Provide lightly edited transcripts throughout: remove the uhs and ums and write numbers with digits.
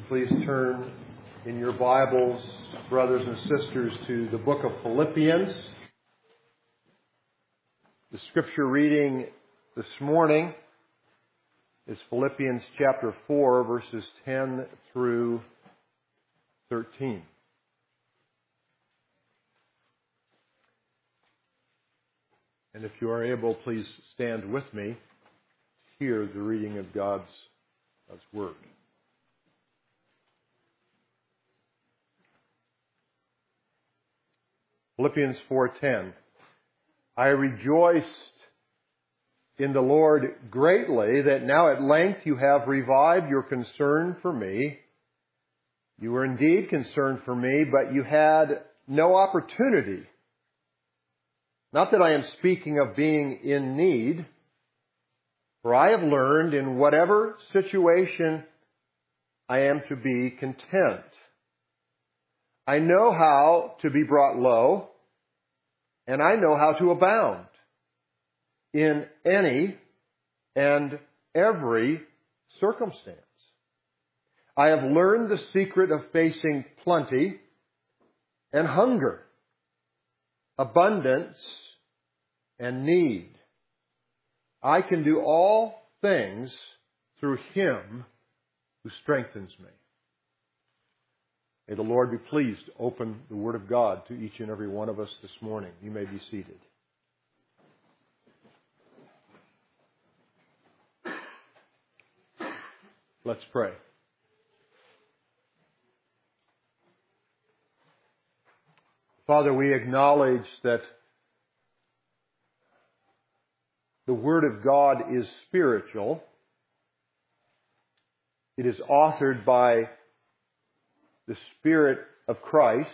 please turn in your Bibles, brothers and sisters, to the book of Philippians. The scripture reading this morning is Philippians chapter 4, verses 10 through 13. And if you are able, please stand with me to hear the reading of God's Word. Philippians 4:10. I rejoiced in the Lord greatly that now at length you have revived your concern for me. You were indeed concerned for me, but you had no opportunity. Not that I am speaking of being in need, for I have learned in whatever situation I am to be content. I know how to be brought low, and I know how to abound in any and every circumstance. I have learned the secret of facing plenty and hunger, abundance and need. I can do all things through Him who strengthens me. May the Lord be pleased to open the Word of God to each and every one of us this morning. You may be seated. Let's pray. Father, we acknowledge that the Word of God is spiritual. It is authored by the Spirit of Christ.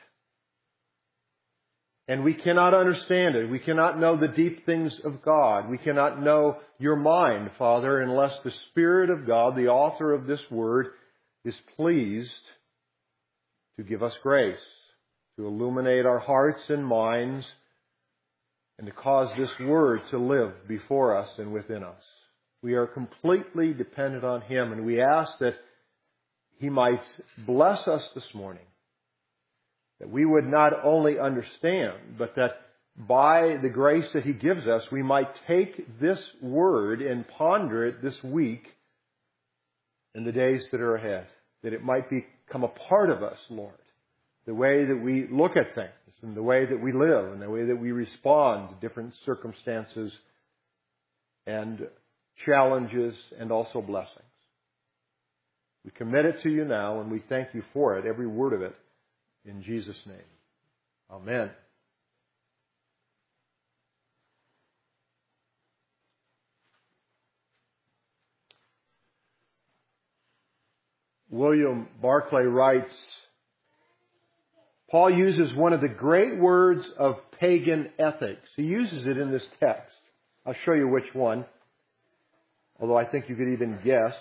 And we cannot understand it. We cannot know the deep things of God. We cannot know your mind, Father, unless the Spirit of God, the author of this Word, is pleased to give us grace, to illuminate our hearts and minds, and to cause this Word to live before us and within us. We are completely dependent on Him, and we ask that He might bless us this morning, that we would not only understand, but that by the grace that He gives us, we might take this Word and ponder it this week and the days that are ahead, that it might become a part of us, Lord, the way that we look at things and the way that we live and the way that we respond to different circumstances and challenges and also blessings. We commit it to you now, and we thank you for it, every word of it, in Jesus' name. Amen. William Barclay writes, Paul uses one of the great words of pagan ethics. He uses it in this text. I'll show you which one, although I think you could even guess.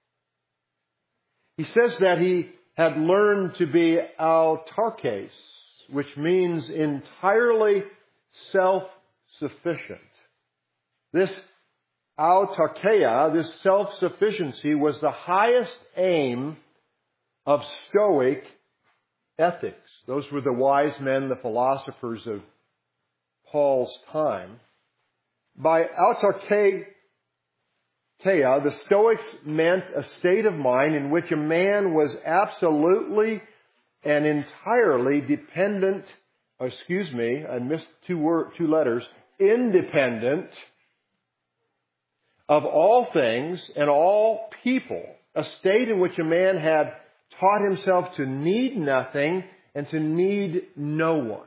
He says that he had learned to be autarkes, which means entirely self-sufficient. This autarkeia, this self-sufficiency, was the highest aim of Stoic ethics. Those were the wise men, the philosophers of Paul's time. By autarkeia, the Stoics meant a state of mind in which a man was absolutely and entirely dependent, I missed two letters, independent of all things and all people. A state in which a man had taught himself to need nothing and to need no one.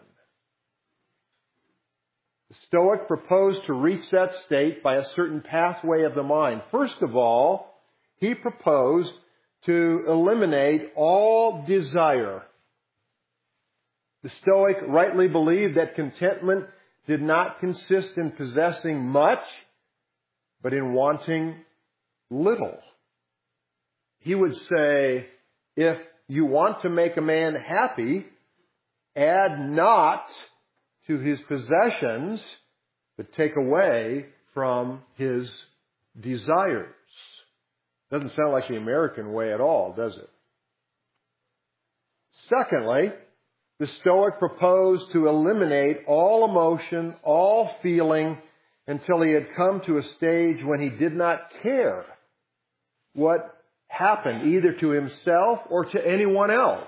The Stoic proposed to reach that state by a certain pathway of the mind. First of all, he proposed to eliminate all desire. The Stoic rightly believed that contentment did not consist in possessing much, but in wanting little. He would say, if you want to make a man happy, add not to his possessions, but take away from his desires. Doesn't sound like the American way at all, does it? Secondly, the Stoic proposed to eliminate all emotion, all feeling, until he had come to a stage when he did not care what happened, either to himself or to anyone else.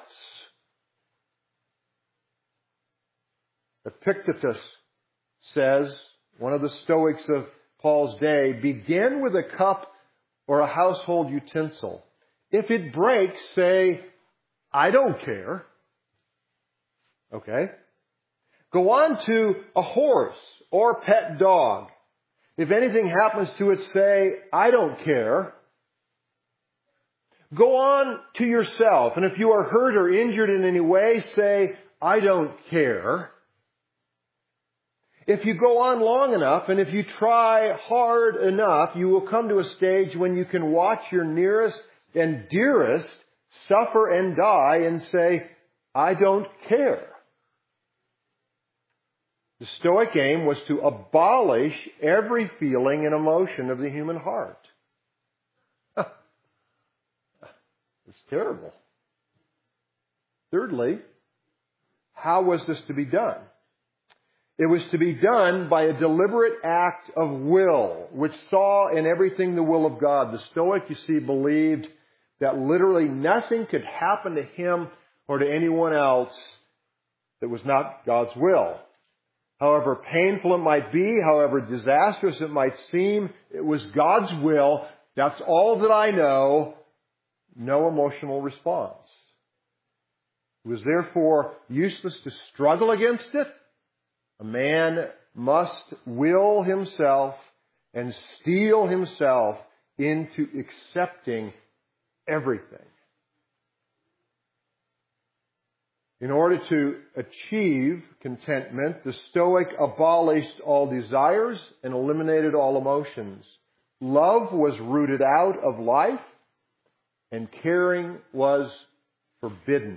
Epictetus says, one of the Stoics of Paul's day, begin with a cup or a household utensil. If it breaks, say, I don't care. Okay? Go on to a horse or pet dog. If anything happens to it, say, I don't care. Go on to yourself, and if you are hurt or injured in any way, say, I don't care. If you go on long enough, and if you try hard enough, you will come to a stage when you can watch your nearest and dearest suffer and die and say, I don't care. The Stoic aim was to abolish every feeling and emotion of the human heart. It's terrible. Thirdly, how was this to be done? It was to be done by a deliberate act of will, which saw in everything the will of God. The Stoic, you see, believed that literally nothing could happen to him or to anyone else that was not God's will. However painful it might be, however disastrous it might seem, it was God's will. That's all that I know. No emotional response. It was therefore useless to struggle against it. A man must will himself and steel himself into accepting everything. In order to achieve contentment, the Stoic abolished all desires and eliminated all emotions. Love was rooted out of life, and caring was forbidden.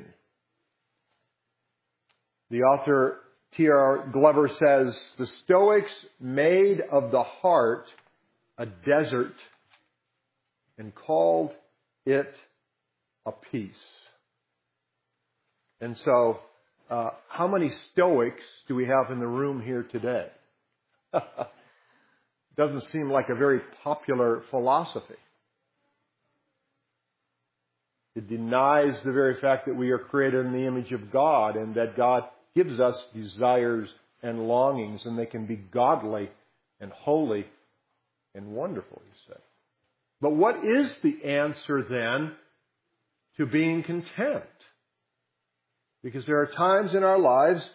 The author T.R. Glover says, the Stoics made of the heart a desert and called it a peace. And so, how many Stoics do we have in the room here today? Doesn't seem like a very popular philosophy. It denies the very fact that we are created in the image of God and that God gives us desires and longings, and they can be godly and holy and wonderful, you say. But what is the answer then to being content? Because there are times in our lives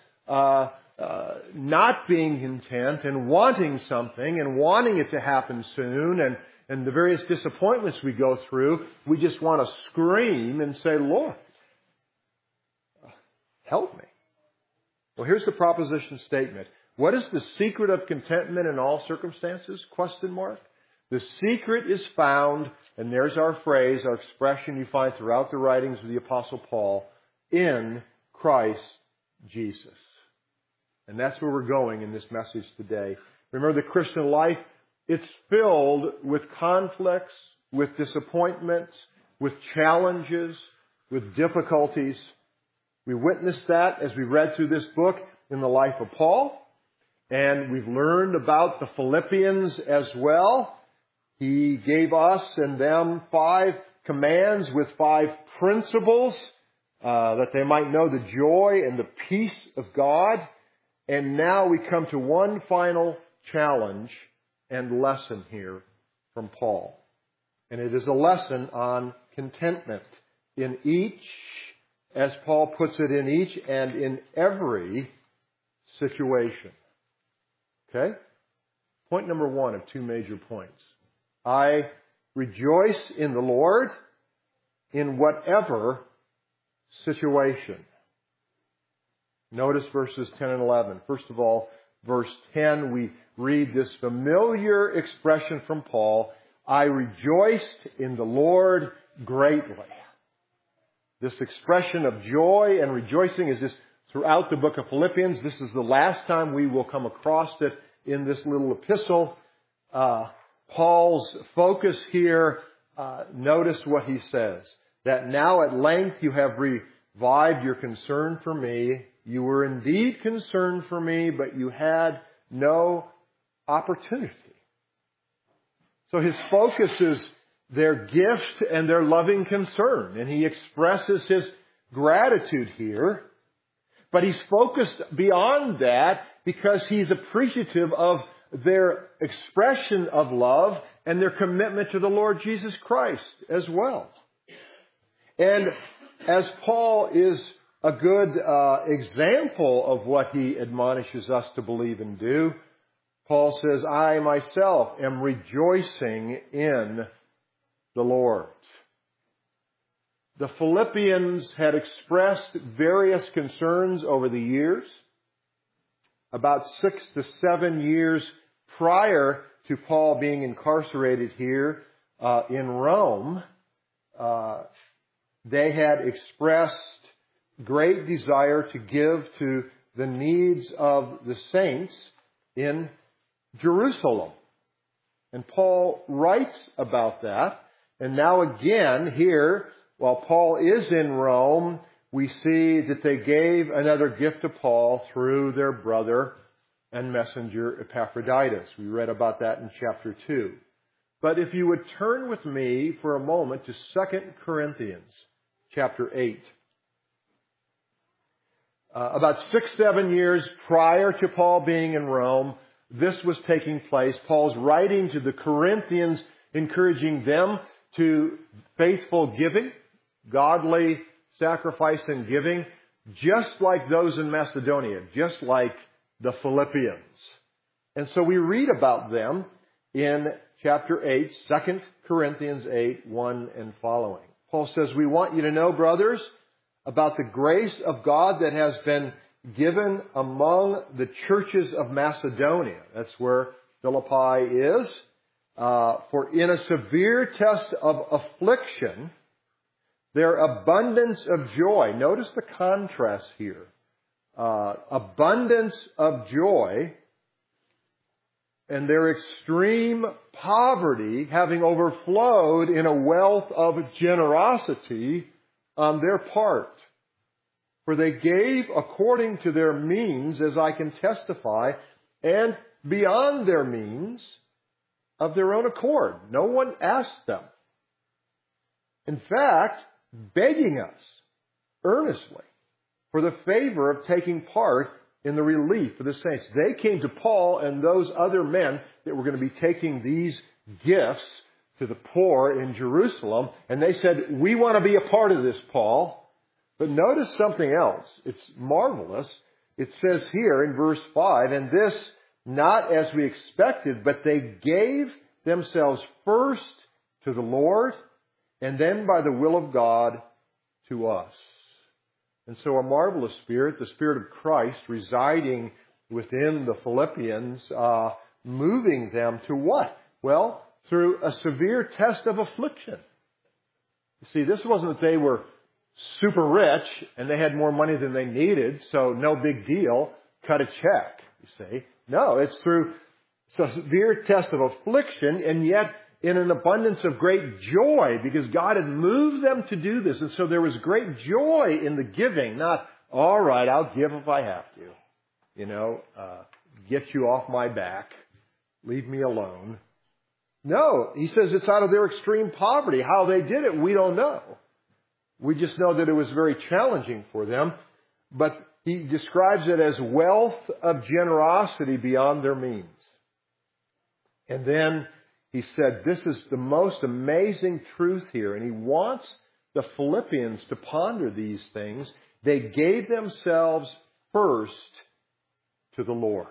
not being content and wanting something and wanting it to happen soon, and the various disappointments we go through, we just want to scream and say, Lord, help me. Well, here's the proposition statement. What is the secret of contentment in all circumstances? Question mark. The secret is found, and there's our phrase, our expression you find throughout the writings of the Apostle Paul, in Christ Jesus. And that's where we're going in this message today. Remember, the Christian life, it's filled with conflicts, with disappointments, with challenges, with difficulties. We witnessed that as we read through this book in the life of Paul. And we've learned about the Philippians as well. He gave us and them 5 commands with 5 principles that they might know the joy and the peace of God. And now we come to one final challenge and lesson here from Paul. And it is a lesson on contentment in each, as Paul puts it, in each and in every situation. Okay? Point number 1 of 2 major points. I rejoice in the Lord in whatever situation. Notice verses 10 and 11. First of all, verse 10, we read this familiar expression from Paul, I rejoiced in the Lord greatly. This expression of joy and rejoicing is just throughout the book of Philippians. This is the last time we will come across it in this little epistle. Paul's focus here, notice what he says, that now at length you have revived your concern for me. You were indeed concerned for me, but you had no opportunity. So his focus is their gift and their loving concern. And he expresses his gratitude here. But he's focused beyond that because he's appreciative of their expression of love and their commitment to the Lord Jesus Christ as well. And as Paul is a good example of what he admonishes us to believe and do, Paul says, I myself am rejoicing in the Lord. The Philippians had expressed various concerns over the years. About 6 to 7 years prior to Paul being incarcerated here in Rome, they had expressed great desire to give to the needs of the saints in Jerusalem. And Paul writes about that. And now again here, while Paul is in Rome, we see that they gave another gift to Paul through their brother and messenger Epaphroditus. We read about that in chapter 2. But if you would turn with me for a moment to 2 Corinthians chapter 8. About 6-7 years prior to Paul being in Rome, this was taking place. Paul's writing to the Corinthians, encouraging them to faithful giving, godly sacrifice and giving, just like those in Macedonia, just like the Philippians. And so we read about them in chapter 8, 2 Corinthians 8, 1 and following. Paul says, we want you to know, brothers, about the grace of God that has been given among the churches of Macedonia. That's where Philippi is. For in a severe test of affliction, their abundance of joy. Notice the contrast here. Abundance of joy and their extreme poverty having overflowed in a wealth of generosity on their part. For they gave according to their means, as I can testify, and beyond their means of their own accord. No one asked them. In fact, begging us earnestly for the favor of taking part in the relief of the saints. They came to Paul and those other men that were going to be taking these gifts to the poor in Jerusalem, and they said, we want to be a part of this, Paul. But notice something else. It's marvelous. It says here in verse 5, and this not as we expected, but they gave themselves first to the Lord, and then by the will of God to us. And so a marvelous Spirit, the Spirit of Christ, residing within the Philippians, moving them to what? Well, through a severe test of affliction. You see, this wasn't that they were super rich and they had more money than they needed, so no big deal, cut a check, you see. No, it's through a severe test of affliction, and yet in an abundance of great joy, because God had moved them to do this. And so there was great joy in the giving, not, all right, I'll give if I have to. Get you off my back. Leave me alone. No, he says it's out of their extreme poverty. How they did it, we don't know. We just know that it was very challenging for them. But he describes it as wealth of generosity beyond their means. And then he said, this is the most amazing truth here. And he wants the Philippians to ponder these things. They gave themselves first to the Lord.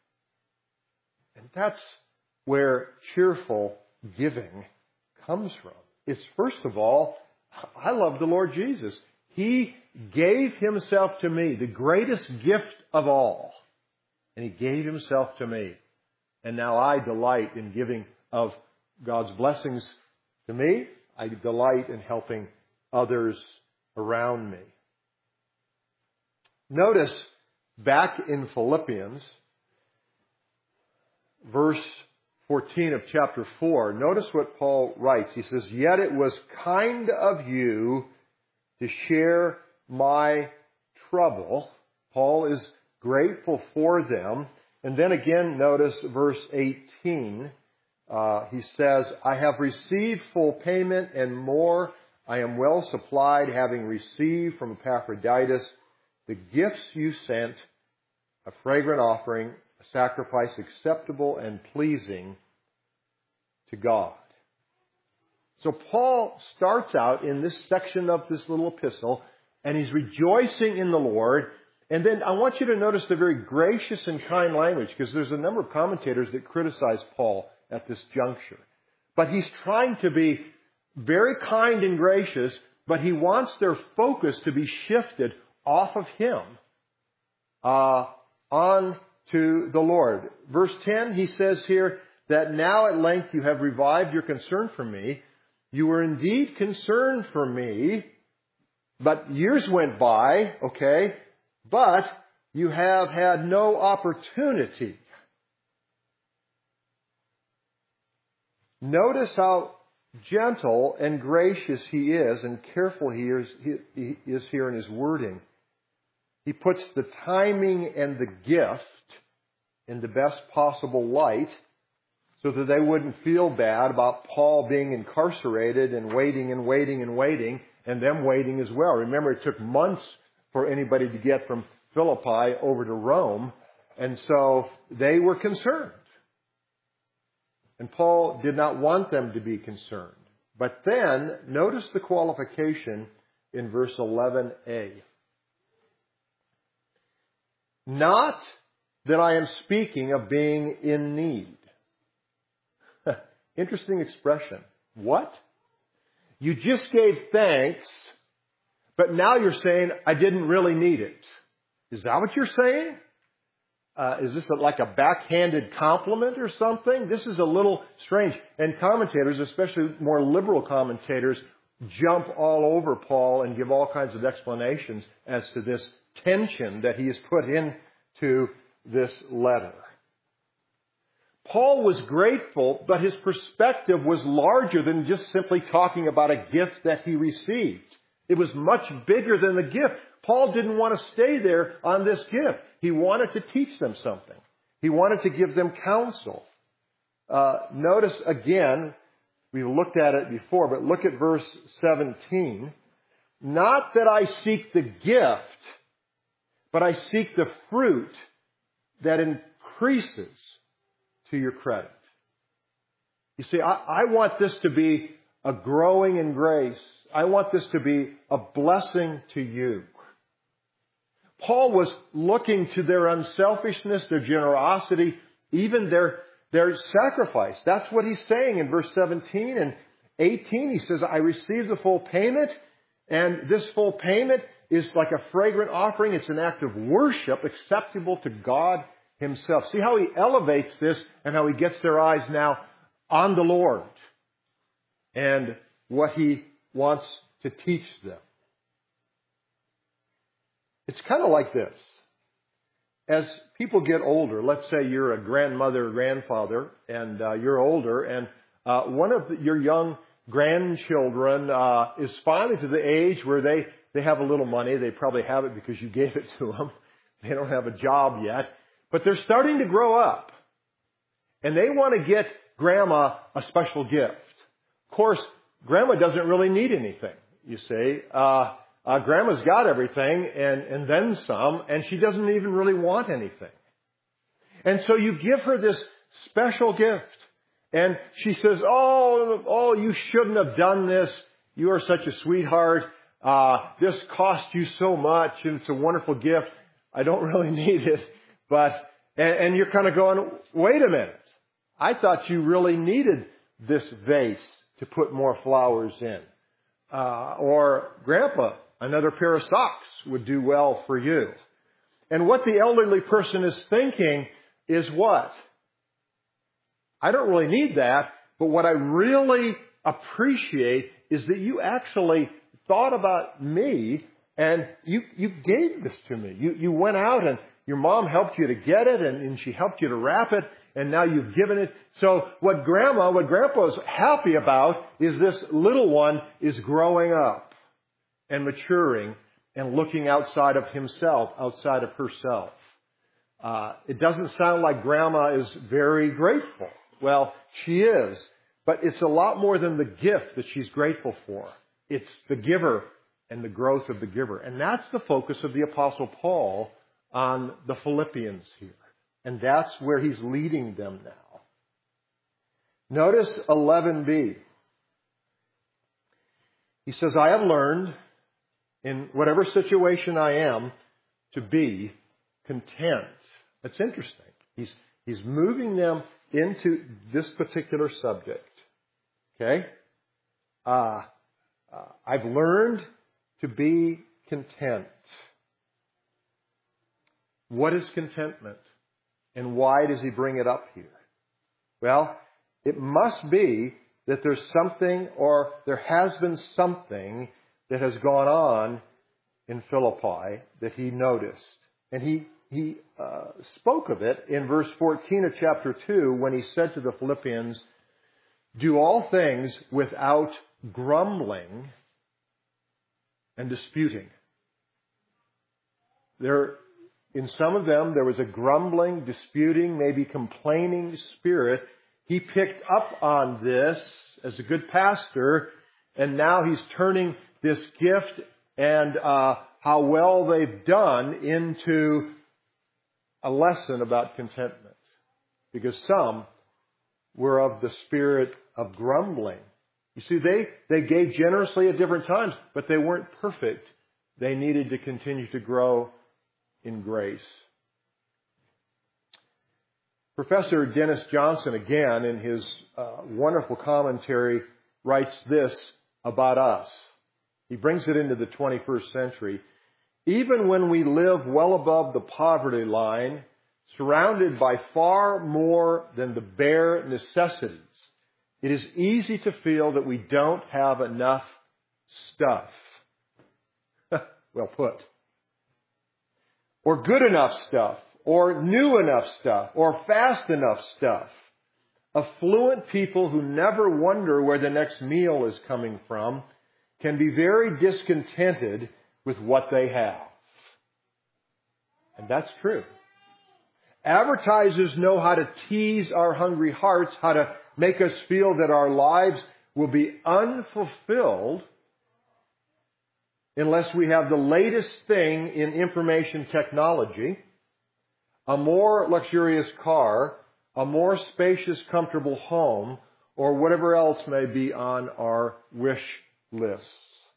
And that's where cheerful giving comes from. It's first of all, I love the Lord Jesus. He gave himself to me, the greatest gift of all. And he gave himself to me. And now I delight in giving of God's blessings to me. I delight in helping others around me. Notice back in Philippians, verse 14 of chapter 4, notice what Paul writes. He says, yet it was kind of you to share my trouble. Paul is grateful for them. And then again, notice verse 18. He says, I have received full payment and more. I am well supplied, having received from Epaphroditus the gifts you sent, a fragrant offering, a sacrifice acceptable and pleasing to God. So Paul starts out in this section of this little epistle, and he's rejoicing in the Lord. And then I want you to notice the very gracious and kind language, because there's a number of commentators that criticize Paul at this juncture. But he's trying to be very kind and gracious, but he wants their focus to be shifted off of him on to the Lord. Verse 10, he says here that now at length you have revived your concern for me. You were indeed concerned for me, but years went by, okay, but you have had no opportunity. Notice how gentle and gracious he is and careful he is here in his wording. He puts the timing and the gift in the best possible light so that they wouldn't feel bad about Paul being incarcerated and waiting and waiting and waiting, and them waiting as well. Remember, it took months for anybody to get from Philippi over to Rome, and so they were concerned. And Paul did not want them to be concerned. But then, notice the qualification in verse 11a. Not that I am speaking of being in need. Interesting expression. What? You just gave thanks, but now you're saying, I didn't really need it. Is that what you're saying? Is this like a backhanded compliment or something? This is a little strange. And commentators, especially more liberal commentators, jump all over Paul and give all kinds of explanations as to this tension that he has put into this letter. Paul was grateful, but his perspective was larger than just simply talking about a gift that he received. It was much bigger than the gift. Paul didn't want to stay there on this gift. He wanted to teach them something. He wanted to give them counsel. Notice again, we looked at it before, but look at verse 17. Not that I seek the gift, but I seek the fruit that increases to your credit. You see, I want this to be a growing in grace. I want this to be a blessing to you. Paul was looking to their unselfishness, their generosity, even their sacrifice. That's what he's saying in verse 17 and 18. He says, I received the full payment, and this full payment is like a fragrant offering. It's an act of worship acceptable to God Himself. See how he elevates this and how he gets their eyes now on the Lord and what he wants to teach them. It's kind of like this. As people get older, let's say you're a grandmother or grandfather and you're older, and one of your young grandchildren is finally to the age where they have a little money. They probably have it because you gave it to them. They don't have a job yet. But they're starting to grow up. And they want to get Grandma a special gift. Of course, Grandma doesn't really need anything, you see. Grandma's got everything and then some, and she doesn't even really want anything. And so you give her this special gift. And she says, oh, you shouldn't have done this. You are such a sweetheart. This cost you so much, and it's a wonderful gift. I don't really need it. And you're kind of going, wait a minute. I thought you really needed this vase to put more flowers in. Or Grandpa, another pair of socks would do well for you. And what the elderly person is thinking is what? I don't really need that, but what I really appreciate is that you actually thought about me and you gave this to me. You went out and your mom helped you to get it and she helped you to wrap it, and now you've given it. So what Grandpa is happy about is this little one is growing up and maturing and looking outside of himself, outside of herself. It doesn't sound like Grandma is very grateful. Well, she is. But it's a lot more than the gift that she's grateful for. It's the giver and the growth of the giver. And that's the focus of the Apostle Paul on the Philippians here. And that's where he's leading them now. Notice 11b. He says, I have learned in whatever situation I am to be content. That's interesting. He's moving them into this particular subject. Okay? I've learned to be content. What is contentment? And why does he bring it up here? Well, it must be that there's something, or there has been something that has gone on in Philippi that he noticed. And he spoke of it in verse 14 of chapter 2 when he said to the Philippians, do all things without grumbling and disputing. In some of them, there was a grumbling, disputing, maybe complaining spirit. He picked up on this as a good pastor, and now he's turning this gift and how well they've done into a lesson about contentment. Because some were of the spirit of grumbling. You see, they gave generously at different times, but they weren't perfect. They needed to continue to grow in grace. Professor Dennis Johnson, again, in his wonderful commentary, writes this about us. He brings it into the 21st century. Even when we live well above the poverty line, surrounded by far more than the bare necessities, it is easy to feel that we don't have enough stuff. Well put. Or good enough stuff, or new enough stuff, or fast enough stuff. Affluent people who never wonder where the next meal is coming from can be very discontented with what they have. And that's true. Advertisers know how to tease our hungry hearts, how to make us feel that our lives will be unfulfilled unless we have the latest thing in information technology, a more luxurious car, a more spacious, comfortable home, or whatever else may be on our wish lists.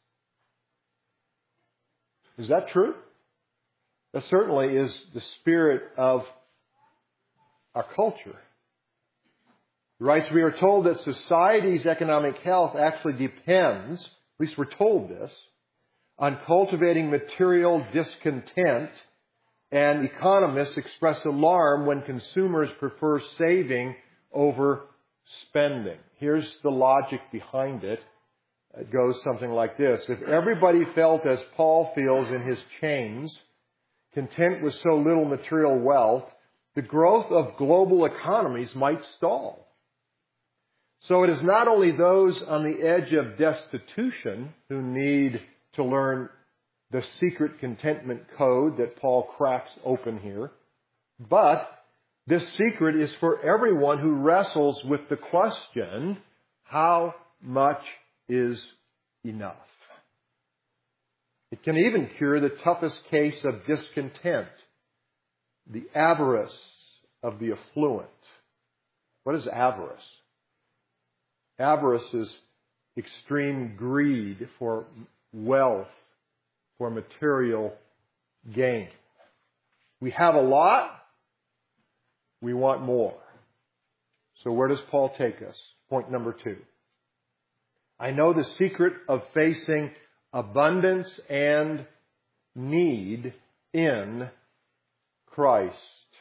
Is that true? That certainly is the spirit of our culture. He writes, we are told that society's economic health actually depends, at least we're told this, on cultivating material discontent, and economists express alarm when consumers prefer saving over spending. Here's the logic behind it. It goes something like this. If everybody felt as Paul feels in his chains, content with so little material wealth, the growth of global economies might stall. So it is not only those on the edge of destitution who need to learn the secret contentment code that Paul cracks open here, but this secret is for everyone who wrestles with the question, how much is enough? It can even cure the toughest case of discontent, the avarice of the affluent. What is avarice? Avarice is extreme greed for wealth, for material gain. We have a lot, we want more. So where does Paul take us? Point number 2. I know the secret of facing abundance and need in Christ.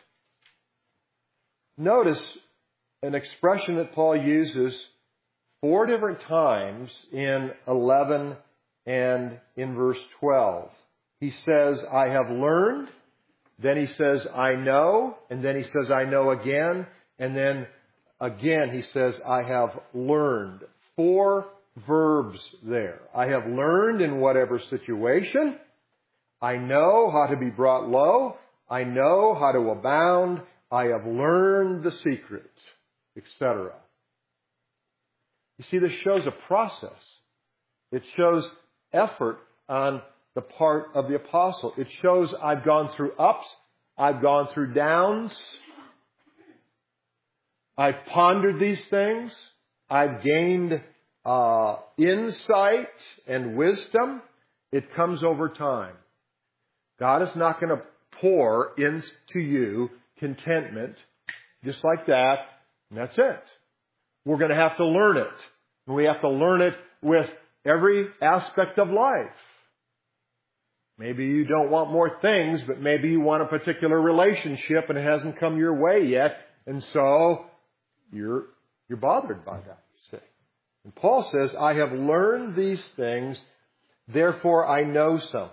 Notice an expression that Paul uses 4 different times in 11 and in verse 12. He says, I have learned. Then he says, I know. And then he says, I know again. And then again he says, I have learned. 4 verbs there. I have learned in whatever situation. I know how to be brought low. I know how to abound. I have learned the secret, etc. You see, this shows a process. It shows effort on the part of the apostle. It shows I've gone through ups. I've gone through downs. I've pondered these things. I've gained insight and wisdom. It comes over time. God is not going to pour into you contentment just like that, and that's it. We're going to have to learn it. And we have to learn it with every aspect of life. Maybe you don't want more things, but maybe you want a particular relationship and it hasn't come your way yet, and so you're bothered by that, you see. And Paul says, I have learned these things, therefore I know something.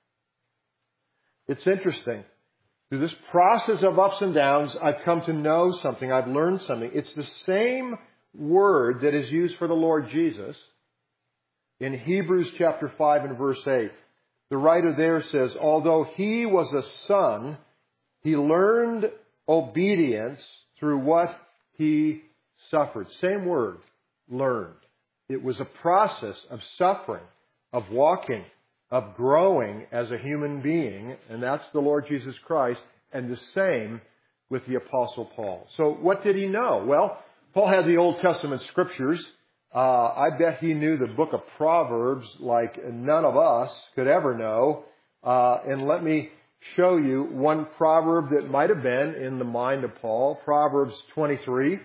It's interesting. Through this process of ups and downs, I've come to know something. I've learned something. It's the same word that is used for the Lord Jesus in Hebrews chapter 5 and verse 8. The writer there says, although he was a son, he learned obedience through what he suffered. Same word, learned. It was a process of suffering, of walking, of growing as a human being, and that's the Lord Jesus Christ, and the same with the Apostle Paul. So what did he know? Well, Paul had the Old Testament scriptures. I bet he knew the book of Proverbs like none of us could ever know. And let me show you one proverb that might have been in the mind of Paul. Proverbs 23,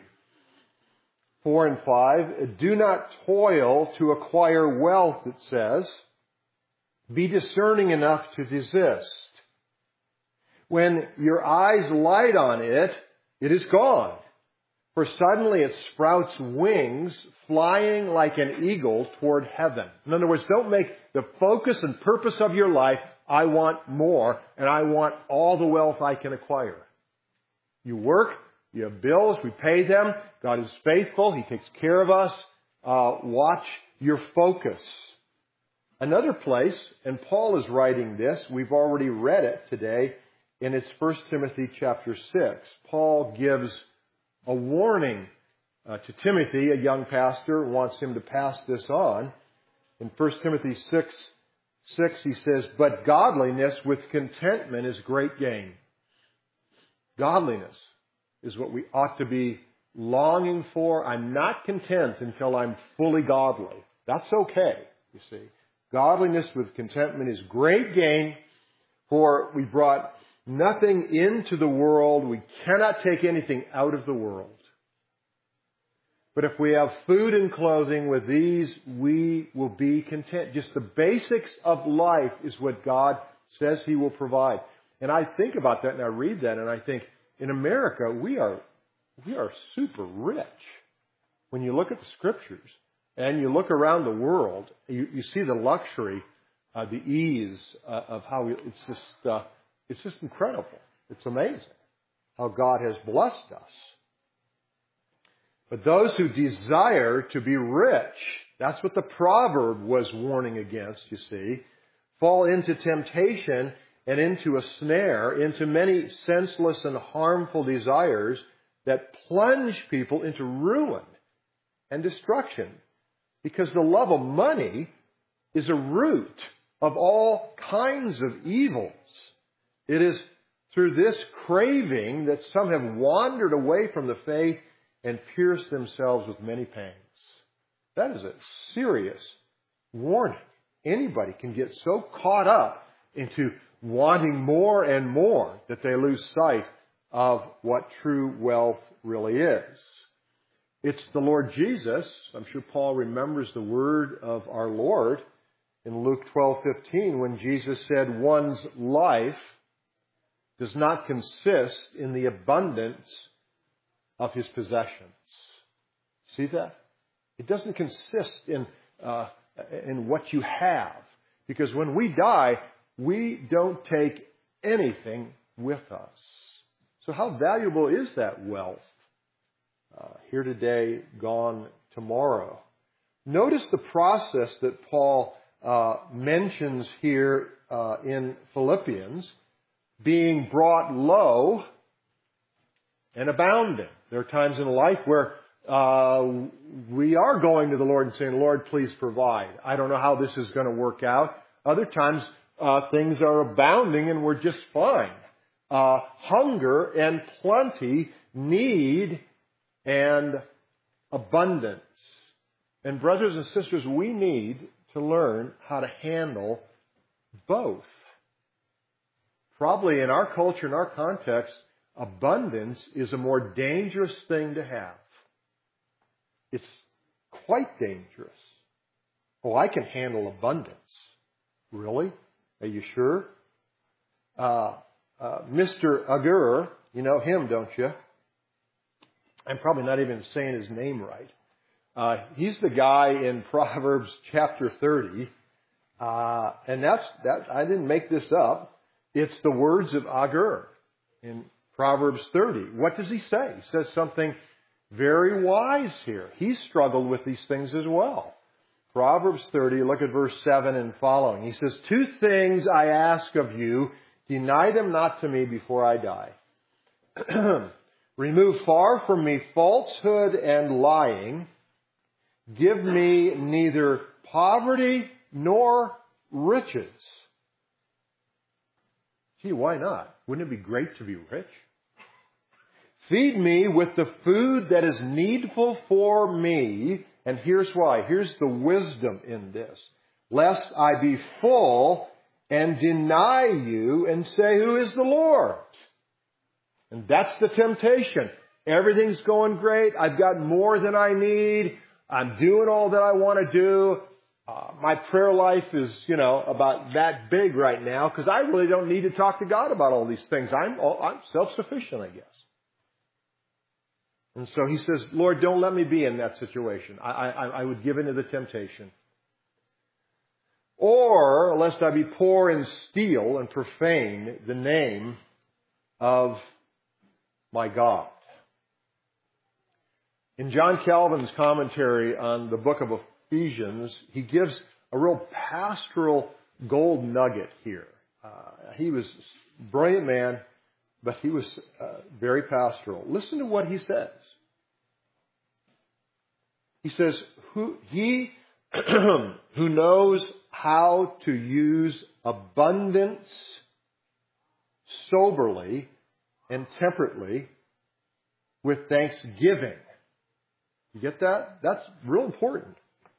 4 and 5. Do not toil to acquire wealth, it says. Be discerning enough to desist. When your eyes light on it, it is gone. For suddenly it sprouts wings, flying like an eagle toward heaven. In other words, don't make the focus and purpose of your life, I want more, and I want all the wealth I can acquire. You work, you have bills, we pay them. God is faithful, He takes care of us. Watch your focus. Another place, and Paul is writing this, we've already read it today, and it's 1 Timothy chapter 6. Paul gives a warning to Timothy, a young pastor, wants him to pass this on. In 1 Timothy 6, he says, but godliness with contentment is great gain. Godliness is what we ought to be longing for. I'm not content until I'm fully godly. That's okay, you see. Godliness with contentment is great gain, for we brought nothing into the world. We cannot take anything out of the world. But if we have food and clothing, with these we will be content. Just the basics of life is what God says He will provide. And I think about that and I read that and I think, in America, we are super rich. When you look at the Scriptures and you look around the world, you see the luxury, the ease of how it's just incredible. It's amazing how God has blessed us. But those who desire to be rich, that's what the proverb was warning against, you see, fall into temptation and into a snare, into many senseless and harmful desires that plunge people into ruin and destruction. Because the love of money is a root of all kinds of evils. It is through this craving that some have wandered away from the faith and pierced themselves with many pangs. That is a serious warning. Anybody can get so caught up into wanting more and more that they lose sight of what true wealth really is. It's the Lord Jesus. I'm sure Paul remembers the word of our Lord in Luke 12:15 when Jesus said, one's life does not consist in the abundance of his possessions. See that? It doesn't consist in what you have. Because when we die, we don't take anything with us. So how valuable is that wealth? Here today, gone tomorrow. Notice the process that Paul mentions here in Philippians being brought low and abounding. There are times in life where we are going to the Lord and saying, Lord, please provide. I don't know how this is going to work out. Other times things are abounding and we're just fine. Hunger and plenty, need and abundance. And brothers and sisters, we need to learn how to handle both. Probably in our culture, in our context, abundance is a more dangerous thing to have. It's quite dangerous. Oh, I can handle abundance. Really? Are you sure? Mr. Agur, you know him, don't you? I'm probably not even saying his name right. He's the guy in Proverbs chapter 30. And that I didn't make this up. It's the words of Agur in Proverbs 30. What does he say? He says something very wise here. He struggled with these things as well. Proverbs 30, look at verse 7 and following. He says, 2 things I ask of you, deny them not to me before I die. Remove far from me falsehood and lying. Give me neither poverty nor riches. Gee, why not? Wouldn't it be great to be rich? Feed me with the food that is needful for me. And here's why. Here's the wisdom in this. Lest I be full and deny you and say, who is the Lord? And that's the temptation. Everything's going great. I've got more than I need. I'm doing all that I want to do. My prayer life is, about that big right now because I really don't need to talk to God about all these things. I'm self-sufficient, I guess. And so he says, Lord, don't let me be in that situation. I would give into the temptation. Or, lest I be poor and steal and profane the name of my God. In John Calvin's commentary on the book of Ephesians, he gives a real pastoral gold nugget here. He was a brilliant man, but he was very pastoral. Listen to what he says. He says, he who knows how to use abundance soberly and temperately with thanksgiving. You get that? That's real important.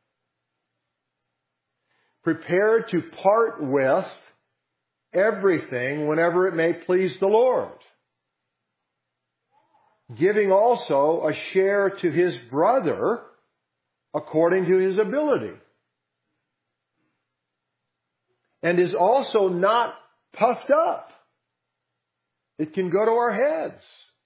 Prepared to part with everything whenever it may please the Lord. Giving also a share to his brother according to his ability. And is also not puffed up. It can go to our heads.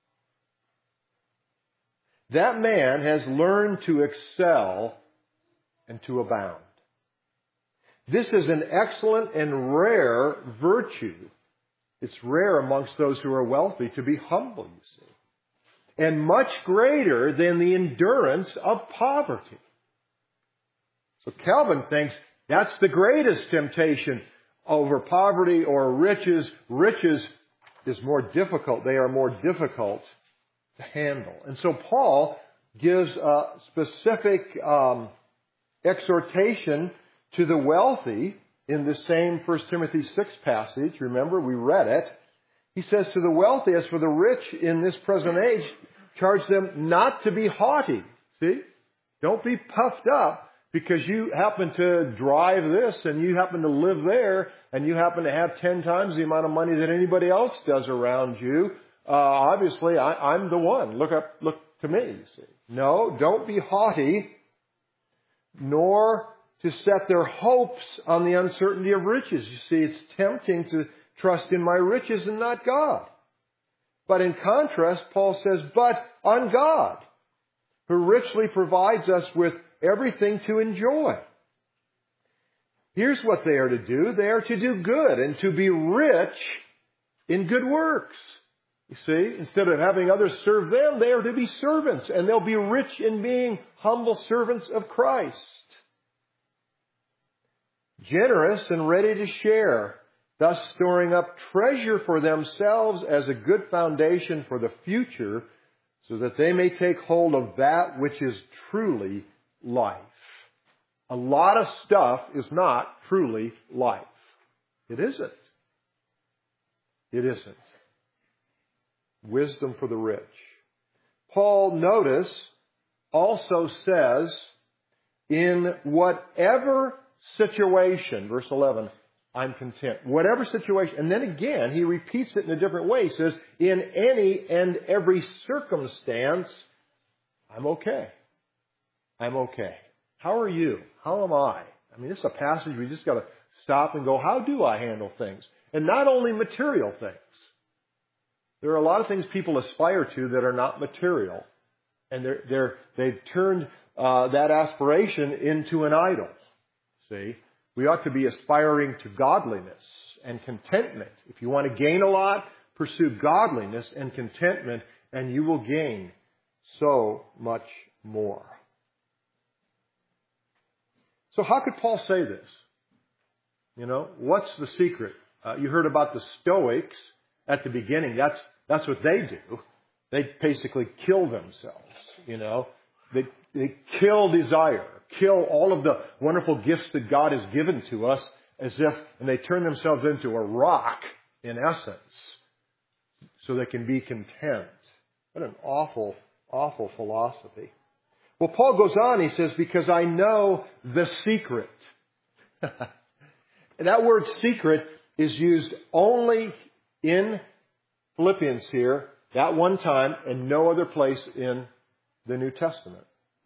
That man has learned to excel and to abound. This is an excellent and rare virtue. It's rare amongst those who are wealthy to be humble, you see. And much greater than the endurance of poverty. So Calvin thinks that's the greatest temptation over poverty or riches. Riches is more difficult. They are more difficult to handle. And so Paul gives a specific exhortation to the wealthy in the same 1 Timothy 6 passage. Remember, we read it. He says, to the wealthy, as for the rich in this present age, charge them not to be haughty. See? Don't be puffed up because you happen to drive this and you happen to live there and you happen to have 10 times the amount of money that anybody else does around you. Obviously, I'm the one. Look to me, you see. No, don't be haughty, nor to set their hopes on the uncertainty of riches. You see, it's tempting to trust in my riches and not God. But in contrast, Paul says, but on God, who richly provides us with everything to enjoy. Here's what they are to do. They are to do good and to be rich in good works. You see, instead of having others serve them, they are to be servants, and they'll be rich in being humble servants of Christ. generous and ready to share, thus storing up treasure for themselves as a good foundation for the future, so that they may take hold of that which is truly life. A lot of stuff is not truly life. It isn't. It isn't. Wisdom for the rich. Paul, notice, also says, in whatever situation, verse 11, I'm content. Whatever situation. And then again, he repeats it in a different way. He says, in any and every circumstance, I'm okay. I'm okay. How are you? How am I? I mean, this is a passage we just got to stop and go, how do I handle things? And not only material things. There are a lot of things people aspire to that are not material. And they've turned that aspiration into an idol. See? We ought to be aspiring to godliness and contentment. If you want to gain a lot, pursue godliness and contentment, and you will gain so much more. So how could Paul say this? You know, what's the secret? You heard about the Stoics at the beginning. That's what they do. They basically kill themselves, you know. They kill desire, kill all of the wonderful gifts that God has given to us and they turn themselves into a rock, in essence, so they can be content. What an awful, awful philosophy. Well, Paul goes on, he says, because I know the secret. And that word secret is used only in Philippians here, that one time, and no other place in the New Testament.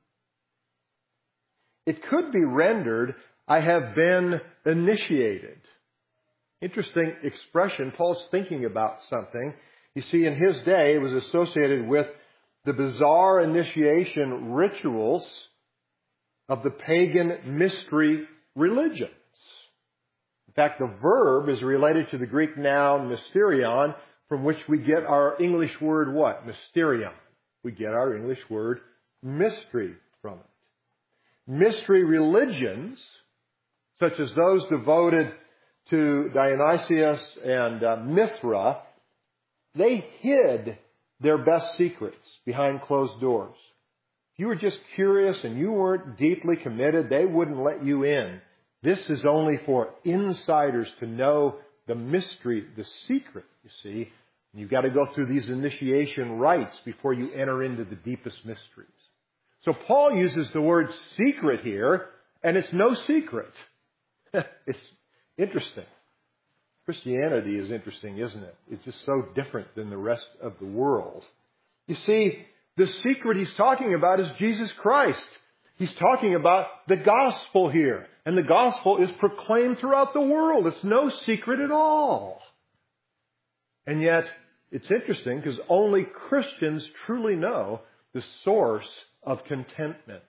It could be rendered, I have been initiated. Interesting expression. Paul's thinking about something. You see, in his day, it was associated with the bizarre initiation rituals of the pagan mystery religions. In fact, the verb is related to the Greek noun mysterion, from which we get our English word what? Mysterion. We get our English word mystery from it. Mystery religions, such as those devoted to Dionysius and Mithra, they hid their best secrets behind closed doors. If you were just curious and you weren't deeply committed, they wouldn't let you in. This is only for insiders to know the mystery, the secret, you see. You've got to go through these initiation rites before you enter into the deepest mysteries. So Paul uses the word secret here, and it's no secret. It's interesting. Christianity is interesting, isn't it? It's just so different than the rest of the world. You see, the secret he's talking about is Jesus Christ. He's talking about the gospel here. And the gospel is proclaimed throughout the world. It's no secret at all. And yet, it's interesting because only Christians truly know the source of contentment.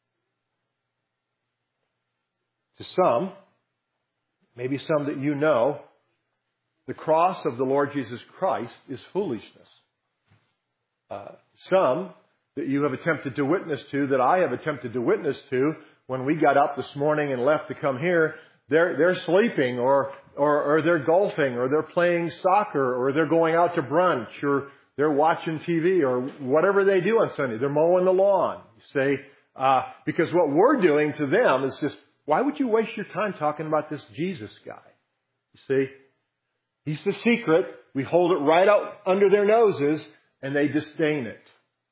To some, maybe some that you know, the cross of the Lord Jesus Christ is foolishness. Some that you have attempted to witness to, that I have attempted to witness to, when we got up this morning and left to come here, they're sleeping or they're golfing or they're playing soccer or they're going out to brunch or they're watching TV or whatever they do on Sunday. They're mowing the lawn. You see, because what we're doing to them is just, why would you waste your time talking about this Jesus guy? You see, he's the secret. We hold it right out under their noses and they disdain it.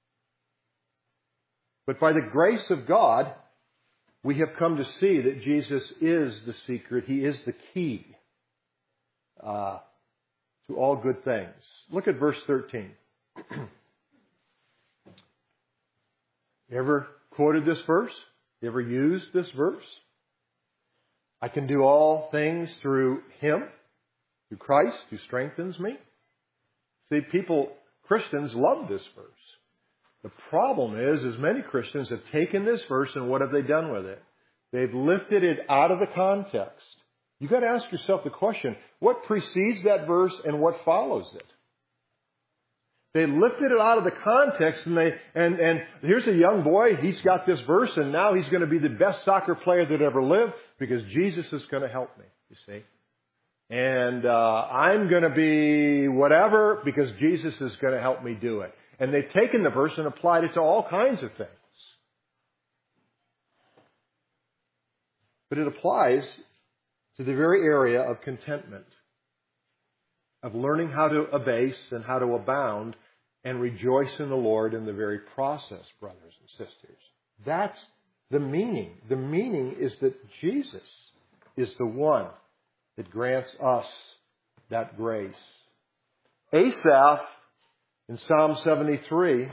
But by the grace of God, we have come to see that Jesus is the secret. He is the key to all good things. Look at verse 13. You ever quoted this verse? You ever used this verse? I can do all things through Him, through Christ, who strengthens me. See, Christians love this verse. The problem is many Christians have taken this verse and what have they done with it? They've lifted it out of the context. You've got to ask yourself the question, what precedes that verse and what follows it? They lifted it out of the context, and here's a young boy, he's got this verse, and now he's going to be the best soccer player that ever lived because Jesus is going to help me, you see. And I'm going to be whatever because Jesus is going to help me do it. And they've taken the verse and applied it to all kinds of things. But it applies to the very area of contentment, of learning how to abase and how to abound and rejoice in the Lord in the very process, brothers and sisters. That's the meaning. The meaning is that Jesus is the one that grants us that grace. Asaph, in Psalm 73,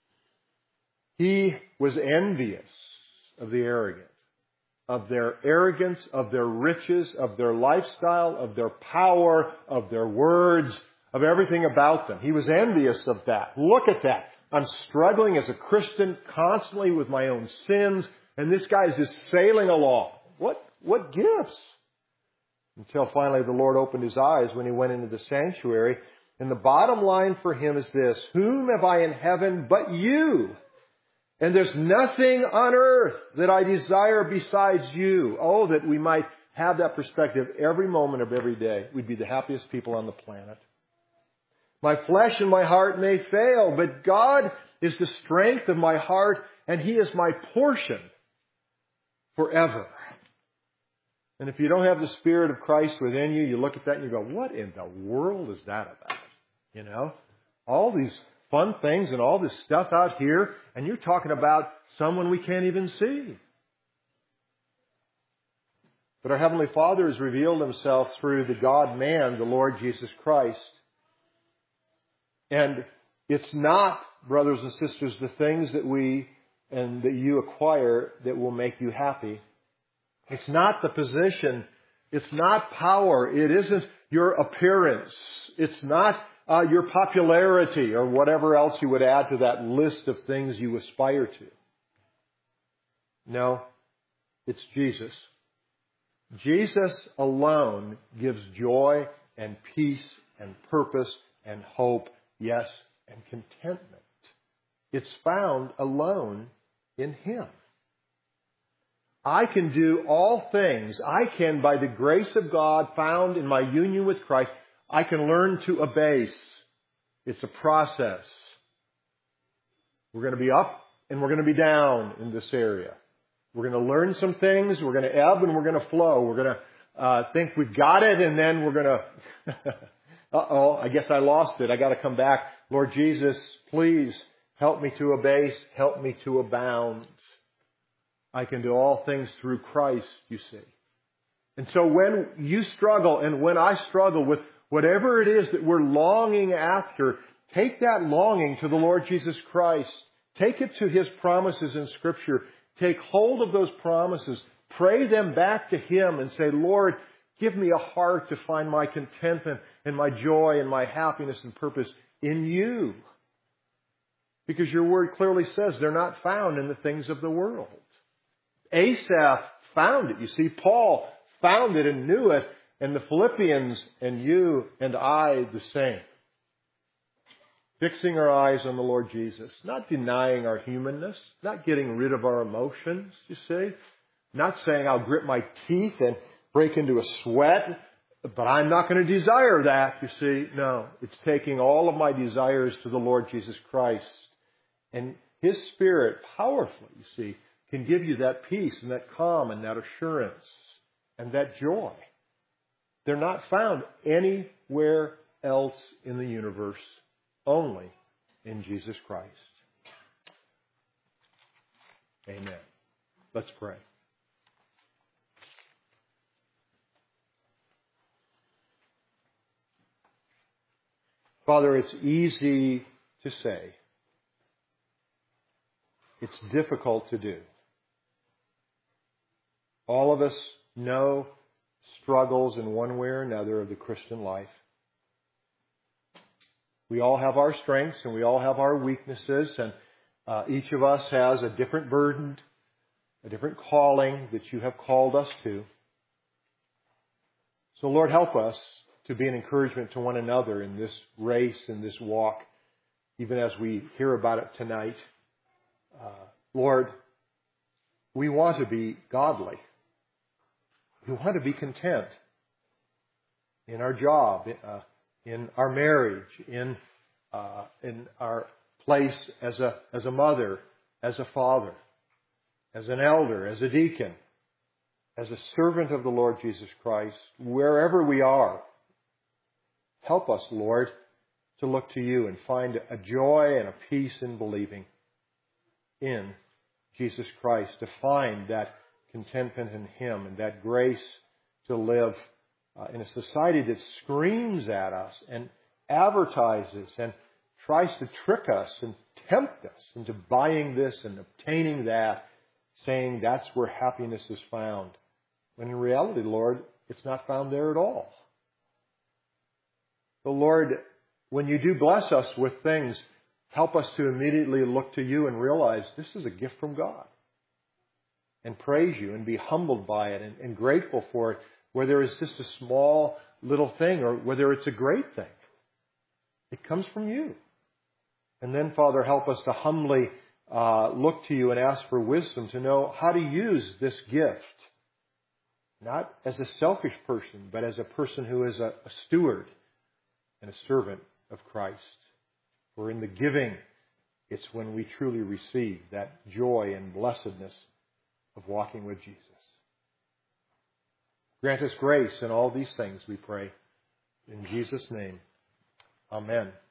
he was envious of the arrogant, of their arrogance, of their riches, of their lifestyle, of their power, of their words, of everything about them. He was envious of that. Look at that. I'm struggling as a Christian constantly with my own sins, and this guy is just sailing along. What gifts? Until finally the Lord opened his eyes when he went into the sanctuary. And the bottom line for him is this: whom have I in heaven but you? And there's nothing on earth that I desire besides you. Oh, that we might have that perspective every moment of every day. We'd be the happiest people on the planet. My flesh and my heart may fail, but God is the strength of my heart, and He is my portion forever. And if you don't have the Spirit of Christ within you, you look at that and you go, what in the world is that about? You know, all these fun things and all this stuff out here, and you're talking about someone we can't even see. But our Heavenly Father has revealed Himself through the God-man, the Lord Jesus Christ. And it's not, brothers and sisters, the things that we and that you acquire that will make you happy. It's not the position. It's not power. It isn't your appearance. It's not your popularity or whatever else you would add to that list of things you aspire to. No, it's Jesus. Jesus alone gives joy and peace and purpose and hope, yes, and contentment. It's found alone in Him. I can do all things. I can, by the grace of God found in my union with Christ, I can learn to abase. It's a process. We're going to be up and we're going to be down in this area. We're going to learn some things. We're going to ebb and we're going to flow. We're going to think we've got it, and then we're going to, I guess I lost it. I got to come back. Lord Jesus, please help me to abase. Help me to abound. I can do all things through Christ, you see. And so when you struggle and when I struggle with whatever it is that we're longing after, take that longing to the Lord Jesus Christ. Take it to His promises in Scripture. Take hold of those promises. Pray them back to Him and say, Lord, give me a heart to find my contentment and my joy and my happiness and purpose in You. Because Your Word clearly says they're not found in the things of the world. Asaph found it. You see, Paul found it and knew it, and the Philippians and you and I the same. Fixing our eyes on the Lord Jesus, not denying our humanness, not getting rid of our emotions, you see. Not saying I'll grit my teeth and break into a sweat, but I'm not going to desire that, you see. No, it's taking all of my desires to the Lord Jesus Christ. And His Spirit, powerfully, you see, can give you that peace and that calm and that assurance and that joy. They're not found anywhere else in the universe, only in Jesus Christ. Amen. Let's pray. Father, it's easy to say. It's difficult to do. All of us know struggles in one way or another of the Christian life. We all have our strengths and we all have our weaknesses, and each of us has a different burden, a different calling that You have called us to. So Lord, help us to be an encouragement to one another in this race, in this walk. even as we hear about it tonight. Lord, we want to be godly. We want to be content in our job, in our marriage, in our place as a mother, as a father, as an elder, as a deacon, as a servant of the Lord Jesus Christ, wherever we are. Help us, Lord, to look to you and find a joy and a peace in believing in Jesus Christ, to find that contentment in Him and that grace to live in a society that screams at us and advertises and tries to trick us and tempt us into buying this and obtaining that, saying that's where happiness is found. When in reality, Lord, it's not found there at all. So Lord, when you do bless us with things, help us to immediately look to you and realize this is a gift from God. And praise you and be humbled by it and grateful for it, whether it's just a small little thing or whether it's a great thing. It comes from you. And then, Father, help us to humbly look to you and ask for wisdom to know how to use this gift. Not as a selfish person, but as a person who is a steward and a servant of Christ. For in the giving, it's when we truly receive that joy and blessedness of walking with Jesus. Grant us grace in all these things, we pray. In Jesus' name, amen.